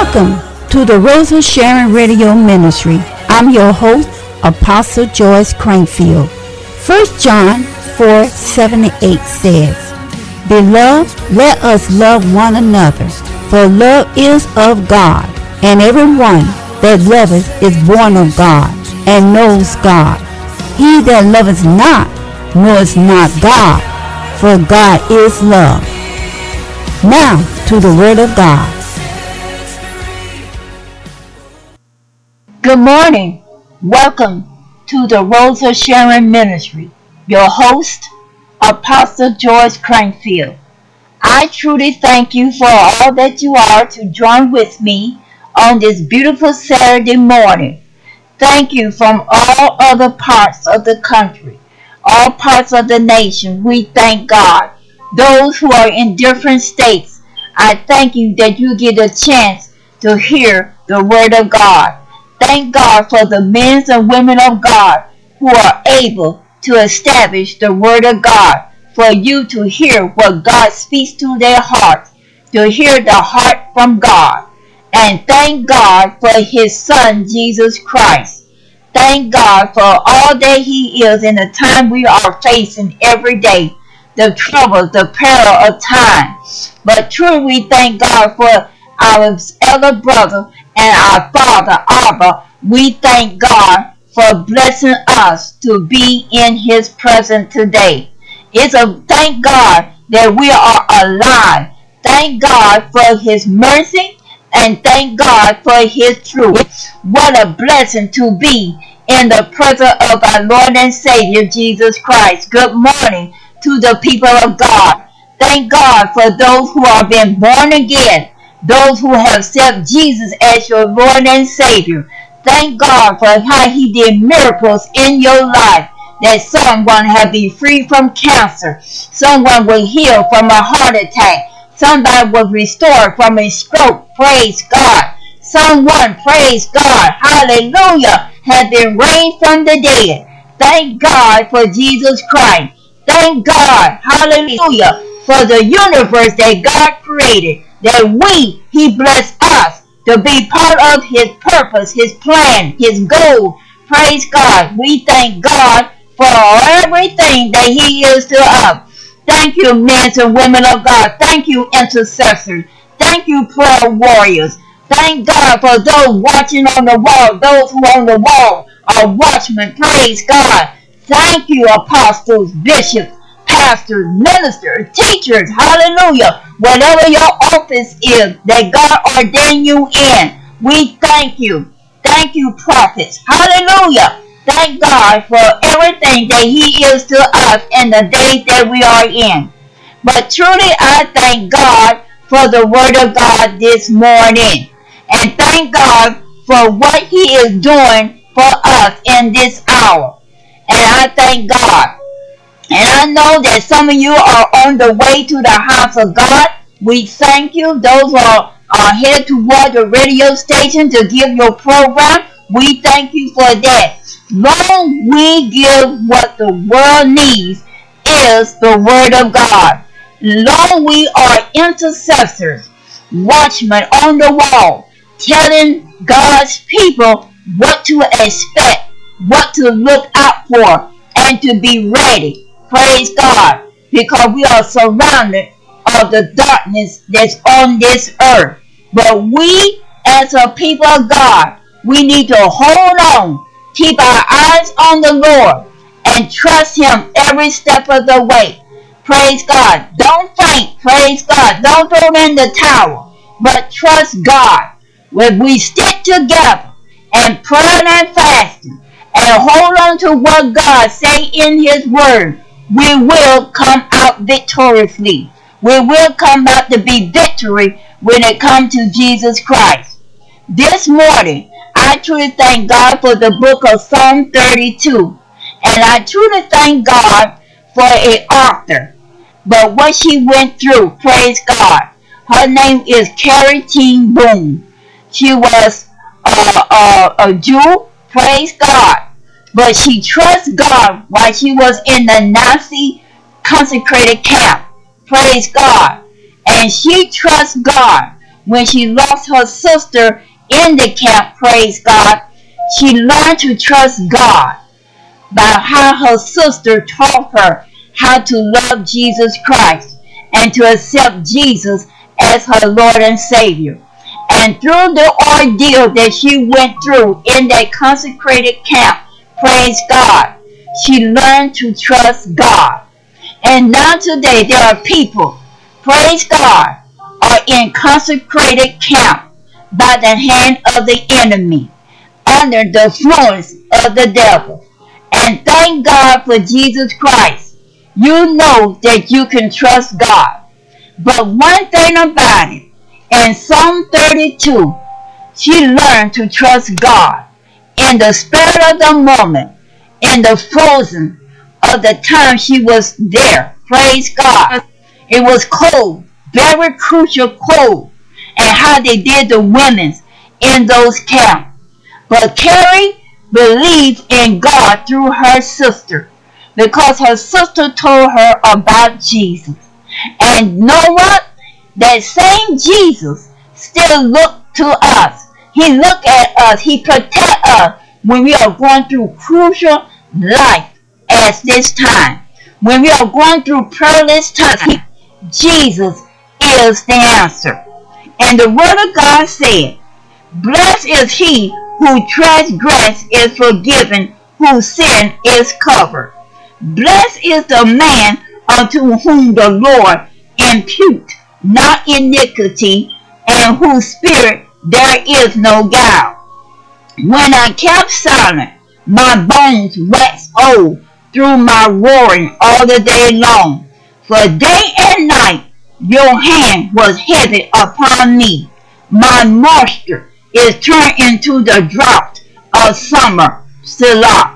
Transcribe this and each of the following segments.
Welcome to the Rose of Sharon Radio Ministry. I'm your host, Apostle Joyce Crankfield. 1 John 4:7-8 says, Beloved, let us love one another, for love is of God, and everyone that loveth is born of God, and knows God. He that loveth not knoweth not God, for God is love. Now to the Word of God. Good morning. Welcome to the Rose of Sharon Ministry. Your host, Apostle Joyce Crankfield. I truly thank you for all that you are to join with me on this beautiful Saturday morning. Thank you from all other parts of the country, all parts of the nation. We thank God. Those who are in different states, I thank you that you get a chance to hear the Word of God. Thank God for the men and women of God who are able to establish the Word of God, for you to hear what God speaks to their hearts, to hear the heart from God. And thank God for His Son, Jesus Christ. Thank God for all that He is in the time we are facing every day, the trouble, the peril of time. But truly we thank God for our elder brother and our father, Abba. We thank God for blessing us to be in His presence today. It's a thank God that we are alive. Thank God for His mercy and thank God for His truth. What a blessing to be in the presence of our Lord and Savior Jesus Christ. Good morning to the people of God. Thank God for those who are being born again, those who have accepted Jesus as your Lord and Savior. Thank God for how He did miracles in your life, that someone have been free from cancer, someone will heal from a heart attack, somebody was restored from a stroke. Praise God. Someone, praise God, hallelujah, has been raised from the dead. Thank God for Jesus Christ. Thank God, hallelujah, for the universe that God created, that He blessed us to be part of His purpose, His plan, His goal. Praise God. We thank God for everything that He is to us. Thank you, men and women of God. Thank you, intercessors. Thank you, prayer warriors. Thank God for those watching on the wall, those who on the wall are watchmen. Praise God. Thank you, apostles, bishops, pastors, ministers, teachers. Hallelujah. Whatever your office is that God ordained you in, we thank you. Thank you, prophets. Hallelujah. Thank God for everything that He is to us in the days that we are in. But truly, I thank God for the Word of God this morning. And thank God for what He is doing for us in this hour. And I thank God. And I know that some of you are on the way to the house of God. We thank you. Those who are headed toward the radio station to give your program, we thank you for that. Long we give what the world needs is the Word of God. Long we are intercessors, watchmen on the wall, telling God's people what to expect, what to look out for, and to be ready. Praise God, because we are surrounded of the darkness that's on this earth. But we, as a people of God, we need to hold on, keep our eyes on the Lord, and trust Him every step of the way. Praise God. Don't faint. Praise God. Don't throw in the towel, but trust God. When we stick together and praying and fasting and hold on to what God say in His Word, we will come out victoriously. We will come out to be victory when it comes to Jesus Christ. This morning, I truly thank God for the book of Psalm 32. And I truly thank God for an author. But what she went through, praise God. Her name is Carrie Jean Boone. She was a Jew, praise God. But she trusts God while she was in the Nazi consecrated camp. Praise God. And she trusts God when she lost her sister in the camp, praise God, she learned to trust God by how her sister taught her how to love Jesus Christ and to accept Jesus as her Lord and Savior. And through the ordeal that she went through in that consecrated camp, praise God, she learned to trust God. And now today there are people, praise God, are in consecrated camp by the hand of the enemy, under the influence of the devil. And thank God for Jesus Christ. You know that you can trust God. But one thing about it, in Psalm 32, she learned to trust God in the spirit of the moment, in the frozen of the time she was there. Praise God. It was cold, very crucial cold, and how they did the women's in those camps. But Carrie believed in God through her sister because her sister told her about Jesus. And know what? That same Jesus still looked to us. He looked at us. He protect us when we are going through crucial life as this time. When we are going through perilous times, Jesus is the answer. And the word of God said, blessed is he who transgress is forgiven, whose sin is covered. Blessed is the man unto whom the Lord impute not iniquity, and whose spirit there is no guile. When I kept silent, my bones waxed old through my roaring all the day long. For day and night your hand was heavy upon me. My moisture is turned into the drought of summer. Selah.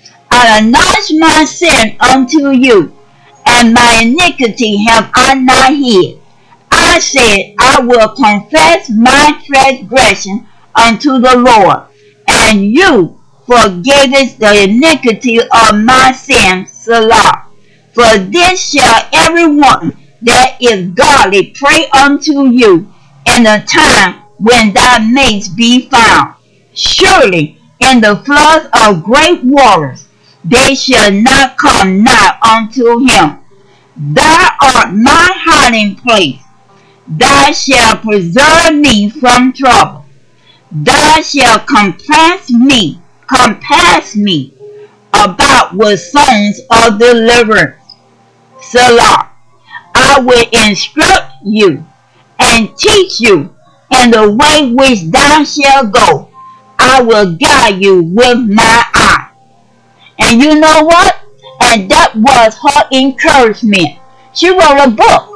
I acknowledge my sin unto you, and my iniquity have I not hid. I said, I will confess my transgression unto the Lord, and you forgavest the iniquity of my sin. Selah. For this shall every one that is godly pray unto you in the time when thou mayst be found. Surely in the floods of great waters they shall not come nigh unto him. Thou art my hiding place. Thou shalt preserve me from trouble. Thou shalt compass me about with songs of deliverance. Selah. I will instruct you and teach you in the way which thou shalt go. I will guide you with my eye. And you know what? And that was her encouragement. She wrote a book,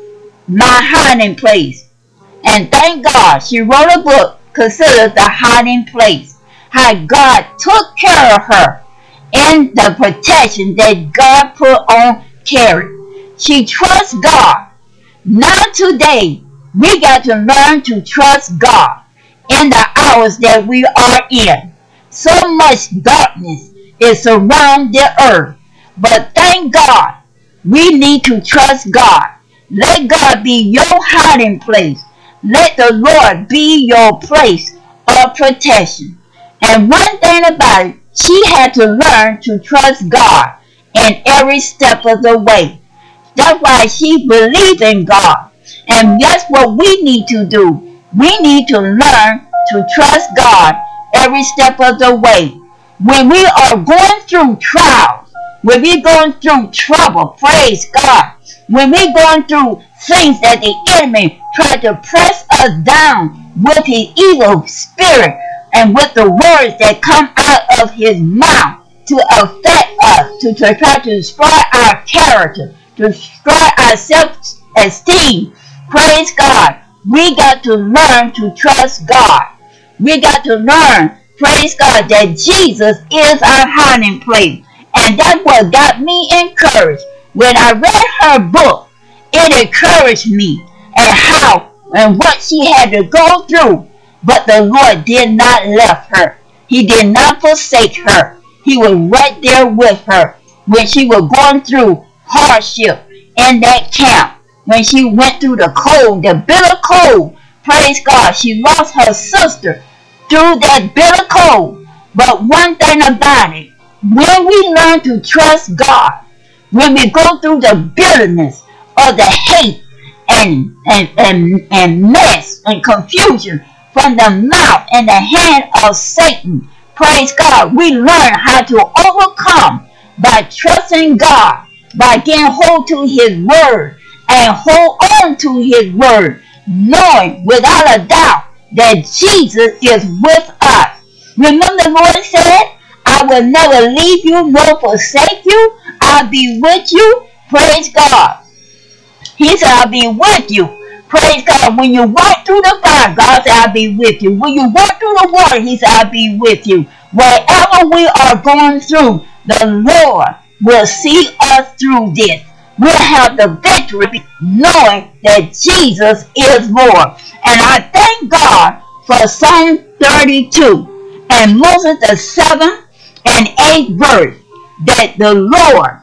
My Hiding Place. And thank God she wrote a book considered The Hiding Place. How God took care of her and the protection that God put on Carrie. She trusts God. Now today, we got to learn to trust God in the hours that we are in. So much darkness is around the earth. But thank God, we need to trust God. Let God be your hiding place. Let the Lord be your place of protection. And one thing about it, she had to learn to trust God in every step of the way. That's why she believed in God. And that's what we need to do. We need to learn to trust God every step of the way. When we are going through trials, when we're going through trouble, praise God. When we're going through things that the enemy tried to press us down with his evil spirit and with the words that come out of his mouth to affect us, to try to destroy our character, to destroy our self-esteem. Praise God. We got to learn to trust God. We got to learn, praise God, that Jesus is our hiding place. And that's what got me encouraged. When I read her book, it encouraged me and how and what she had to go through. But the Lord did not left her. He did not forsake her. He was right there with her when she was going through hardship in that camp. When she went through the cold, the bitter cold, Praise God. She lost her sister through that bitter cold. But one thing about it, when we learn to trust God, when we go through the bitterness of the hate and mess and confusion from the mouth and the hand of Satan, praise God, we learn how to overcome by trusting God, by getting hold to his word and hold on to his word, knowing without a doubt that Jesus is with us. Remember the Lord said, I will never leave you nor forsake you. I'll be with you. Praise God. He said, I'll be with you. Praise God. When you walk through the fire, God said, I'll be with you. When you walk through the water, he said, I'll be with you. Wherever we are going through, the Lord will see us through this. We'll have the victory knowing that Jesus is Lord. And I thank God for Psalm 32 and Moses the 7th and 8th verse, that the Lord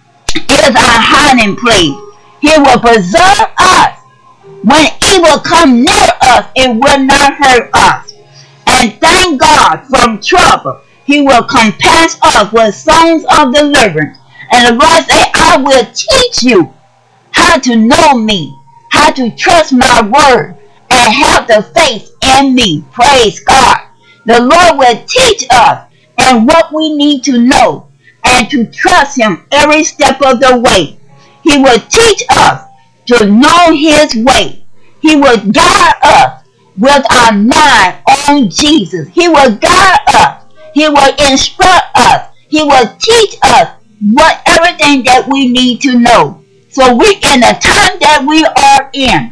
is our hiding place. He will preserve us. When evil come near us, it will not hurt us. And thank God from trouble, he will compass us with songs of deliverance. And the Lord said, I will teach you how to know me, how to trust my word, and have the faith in me. Praise God. The Lord will teach us and what we need to know and to trust him every step of the way. He will teach us to know his way. He will guide us with our mind on Jesus. He will guide us. He will instruct us. He will teach us everything that we need to know. So we, in the time that we are in,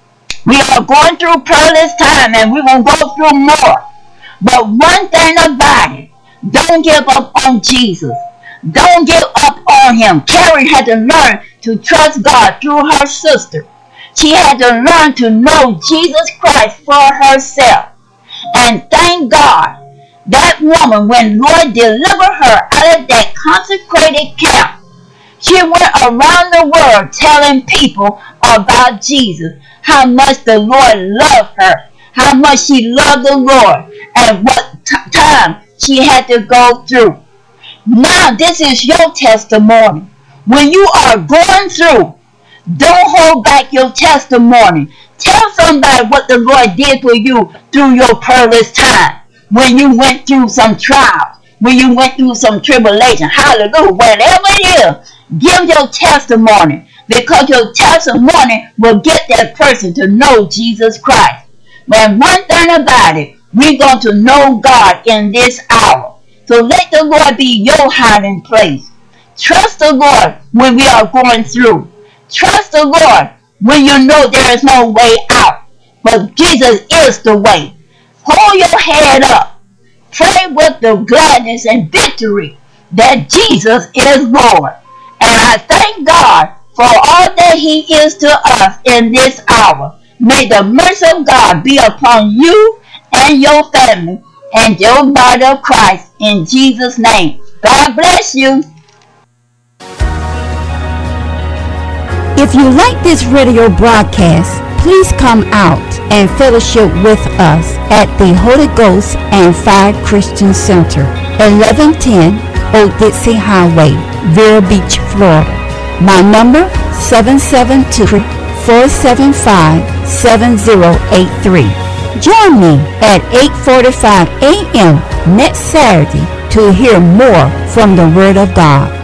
we are going through perilous time, and we will go through more. But one thing about it, don't give up on Jesus. Don't give up on him. Carrie had to learn to trust God through her sister. She had to learn to know Jesus Christ for herself. And thank God, that woman, when Lord delivered her out of that consecrated camp, she went around the world telling people about Jesus, how much the Lord loved her, how much she loved the Lord, and what time she had to go through. Now this is your testimony. When you are going through, don't hold back your testimony. Tell somebody what the Lord did for you through your perilous time. When you went through some trials, when you went through some tribulation. Hallelujah. Whatever it is, give your testimony, because your testimony will get that person to know Jesus Christ. But one thing about it, we're going to know God in this hour. So let the Lord be your hiding place. Trust the Lord when we are going through. Trust the Lord when you know there is no way out. But Jesus is the way. Hold your head up. Pray with the gladness and victory that Jesus is Lord. And I thank God for all that he is to us in this hour. May the mercy of God be upon you and your family and your body of Christ in Jesus' name. God bless you. If you like this radio broadcast, please come out and fellowship with us at the Holy Ghost and Fire Christian Center, 1110 Old Dixie Highway, Vero Beach, Florida. My number, 772-475-7083. Join me at 8:45 a.m. next Saturday to hear more from the Word of God.